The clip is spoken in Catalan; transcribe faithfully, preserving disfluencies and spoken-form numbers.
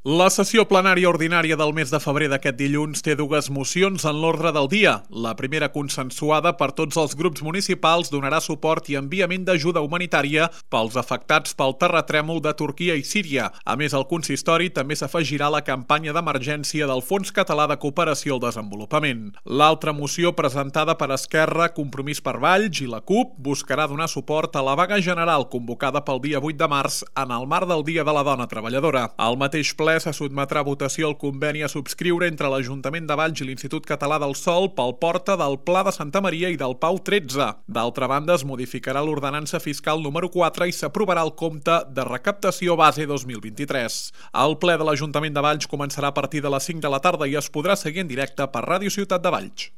La sessió plenària ordinària del mes de febrer d'aquest dilluns té dues mocions en l'ordre del dia. La primera, consensuada per tots els grups municipals, donarà suport i enviament d'ajuda humanitària pels afectats pel terratrèmol de Turquia i Síria. A més, al consistori també s'afegirà la campanya d'emergència del Fons Català de Cooperació al Desenvolupament. L'altra moció, presentada per Esquerra, Compromís per Valls i la CUP, buscarà donar suport a la vaga general convocada pel dia vuit de març en el marc del Dia de la Dona Treballadora. Al mateix ple se sotmetrà a votació el conveni a subscriure entre l'Ajuntament de Valls i l'Institut Català del Sòl pel Porta del Pla de Santa Maria i del Pau tretze. D'altra banda, es modificarà l'ordenança fiscal número quatre i s'aprovarà el compte de recaptació base dos mil vint-i-tres. El ple de l'Ajuntament de Valls començarà a partir de les cinc de la tarda i es podrà seguir en directe per Ràdio Ciutat de Valls.